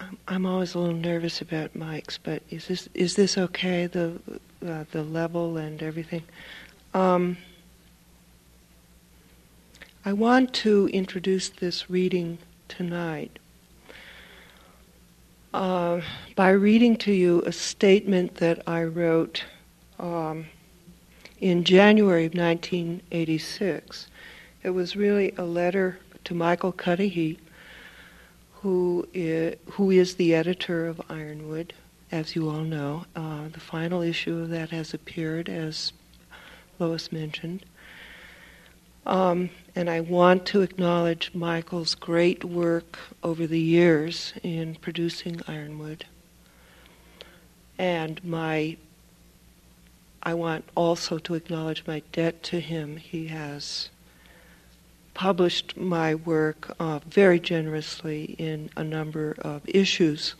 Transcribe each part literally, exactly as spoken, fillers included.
I'm always a little nervous about mics, but is this is this okay? The uh, the level and everything. Um, I want to introduce this reading tonight uh, by reading to you a statement that I wrote um, in January of nineteen eighty-six. It was really a letter to Michael Cudahy, who is, who is the editor of Ironwood, as you all know. Uh, the final issue of that has appeared, as Lois mentioned. Um, and I want to acknowledge Michael's great work over the years in producing Ironwood. And my, I want also to acknowledge my debt to him. He has published my work uh, very generously in a number of issues.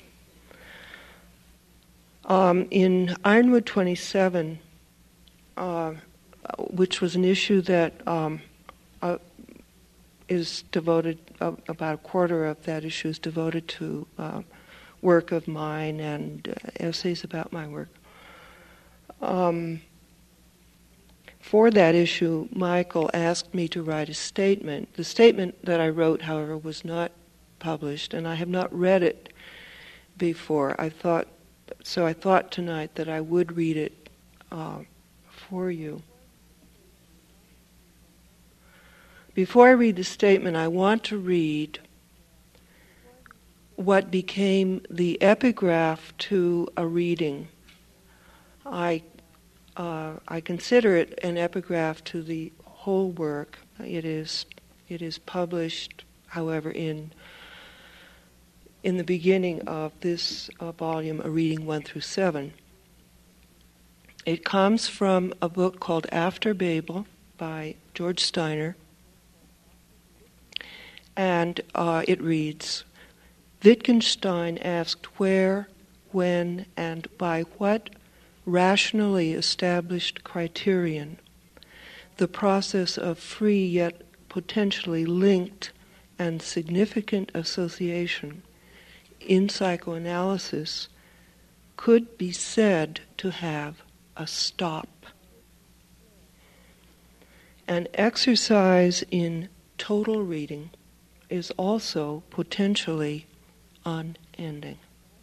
Um, in Ironwood twenty-seven, uh, which was an issue that um, uh, is devoted, uh, about a quarter of that issue is devoted to uh, work of mine and uh, essays about my work. Um, For that issue, Michael asked me to write a statement. The statement that I wrote, however, was not published, and I have not read it before. I thought, so I thought tonight that I would read it uh, for you. Before I read the statement, I want to read what became the epigraph to a reading. I Uh, I consider it an epigraph to the whole work. It is it is published, however, in in the beginning of this uh, volume, a reading one through seven. It comes from a book called After Babel by George Steiner, and uh, it reads, Wittgenstein asked where, when, and by what rationally established criterion the process of free yet potentially linked and significant association in psychoanalysis could be said to have a stop. An exercise in total reading is also potentially unending.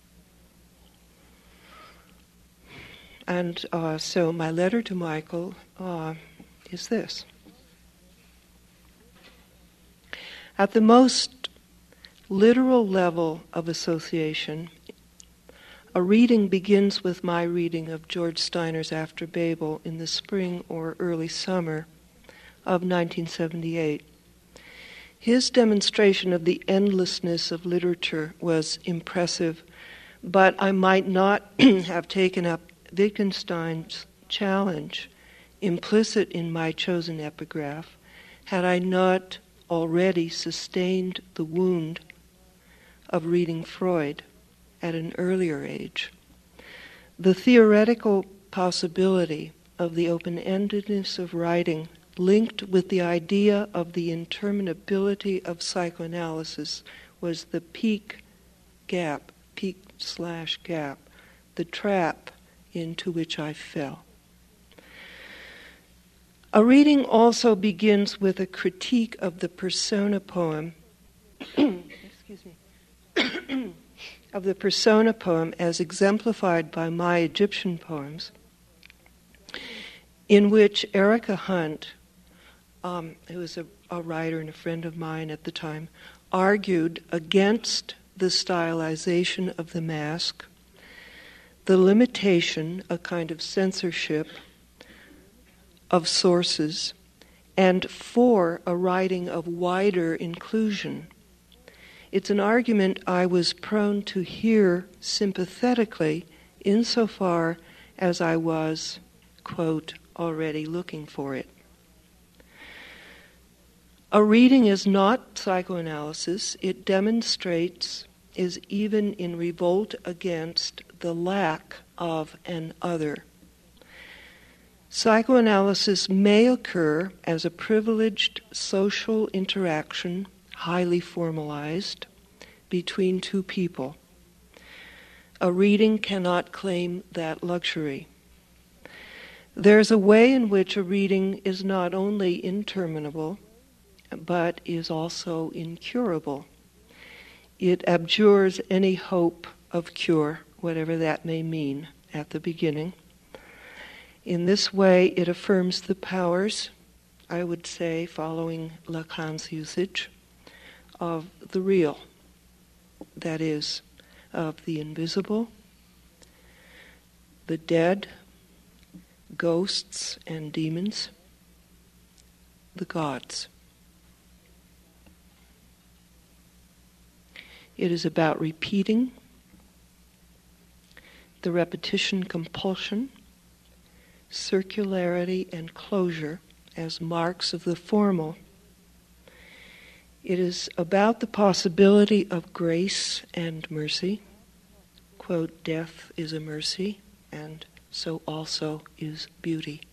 And uh, so my letter to Michael uh, is this. At the most literal level of association, a reading begins with my reading of George Steiner's After Babel in the spring or early summer of nineteen seventy-eight. His demonstration of the endlessness of literature was impressive, but I might not have taken up Wittgenstein's challenge implicit in my chosen epigraph had I not already sustained the wound of reading Freud at an earlier age. The theoretical possibility of the open-endedness of writing linked with the idea of the interminability of psychoanalysis was the peak gap, peak slash gap, the trap into which I fell. A reading also begins with a critique of the persona poem, excuse me, of the persona poem as exemplified by my Egyptian poems, in which Erica Hunt, um, who was a, a writer and a friend of mine at the time, argued against the stylization of the mask, the limitation, a kind of censorship of sources, and for a writing of wider inclusion. It's an argument I was prone to hear sympathetically insofar as I was, quote, already looking for it. A reading is not psychoanalysis. It demonstrates, is even in revolt against the lack of an other. Psychoanalysis may occur as a privileged social interaction, highly formalized, between two people. A reading cannot claim that luxury. There's a way in which a reading is not only interminable, but is also incurable. It abjures any hope of cure, whatever that may mean, at the beginning. In this way, it affirms the powers, I would say, following Lacan's usage, of the real, that is, of the invisible, the dead, ghosts and demons, the gods. It is about repeating, the repetition compulsion, circularity and closure as marks of the formal. It is about the possibility of grace and mercy. Quote, death is a mercy, and so also is beauty.